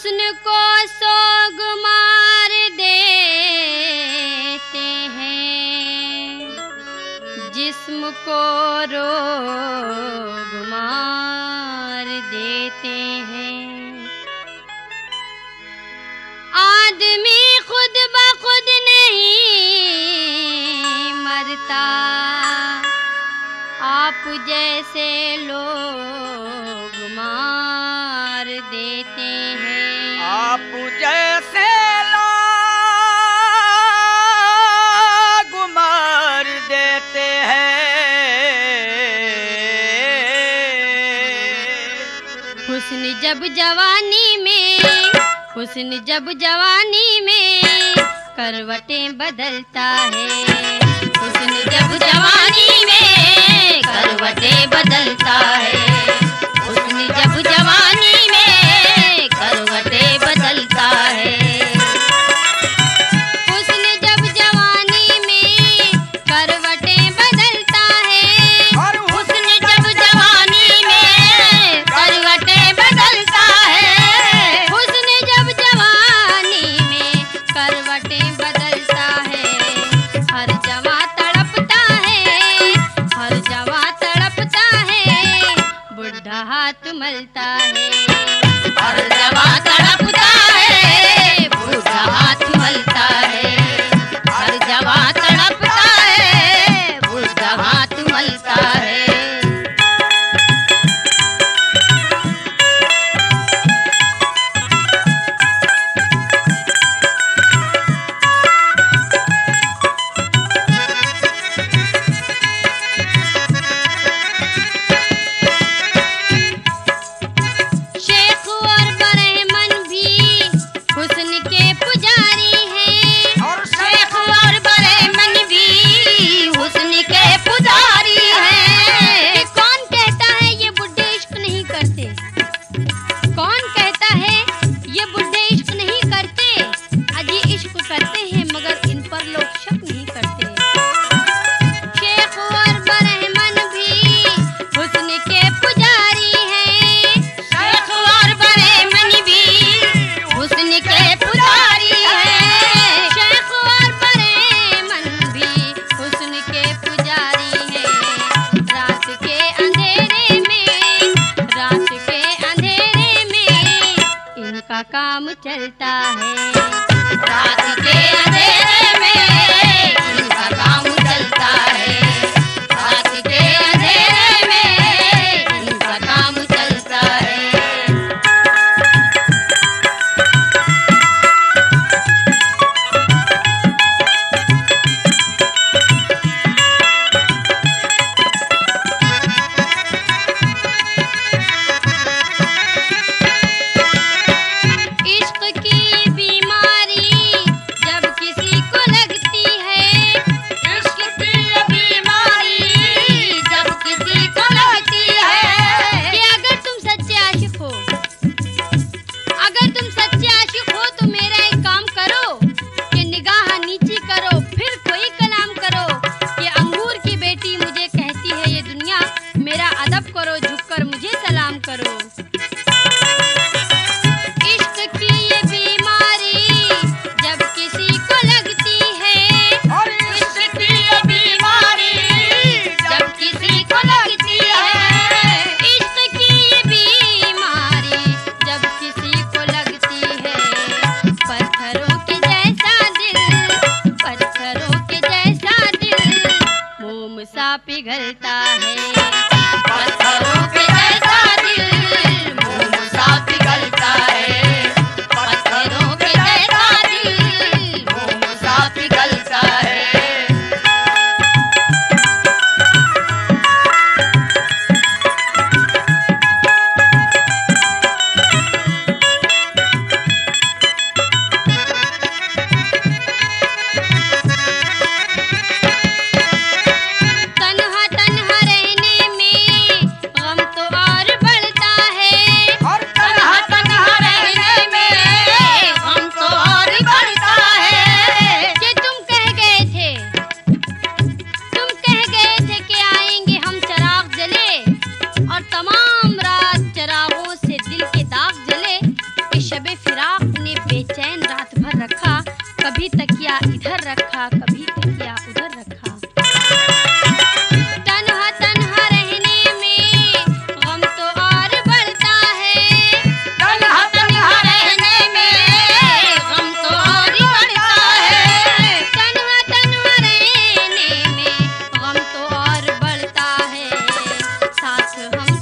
हुस्न को सोग मार देते हैं, जिस्म को रोग मार देते हैं। आदमी खुद ब खुद नहीं मरता, आप जैसे लोग मार देते हैं। आप जैसे लोग मार देते हैं। हुस्न जब जवानी में, हुस्न जब जवानी में करवटें बदलता है। हुस्न जब जवानी में करवटें बदलता है। हुस्न जब जवानी में करवटें बदलता है। हुस्न जब जवानी में करवटें बदलता है। और हुस्न जब जवानी में करवटें बदलता है। हुस्न जब जवानी में करवटें बदलता है। हर जवां तड़पता है, हर जवां तड़पता है, बुढ़ा हाथ मलता है। हर जवां तड़पता है, बुढ़ा हाथ मलता है। हर जवां तड़पता है, बुढ़ा हाथ मलता है। शेख और बरहमन भी हुस्न के पुजारी हैं। और शेख और बरहमन भी हुस्न के पुजारी हैं। कौन कहता है ये बुड्ढे इश्क नहीं करते? कौन कहता है ये बुड्ढे इश्क नहीं करते? अजी इश्क करते हैं मगर इन पर लोग शक नहीं करते। शेख और बरहमन भी हुस्न के पुजारी हैं। शेख और बरहमन भी हुस्न के पुजारी हैं। शेख और बरहमन भी हुस्न के पुजारी हैं। रात के अंधेरे में, रात के अंधेरे में इनका काम चलता है। रात के अंधेरे में इनका काम चलता है। रात के अंधेरे में इनका काम चलता है। इश्क की बीमारी जब किसी साथ हम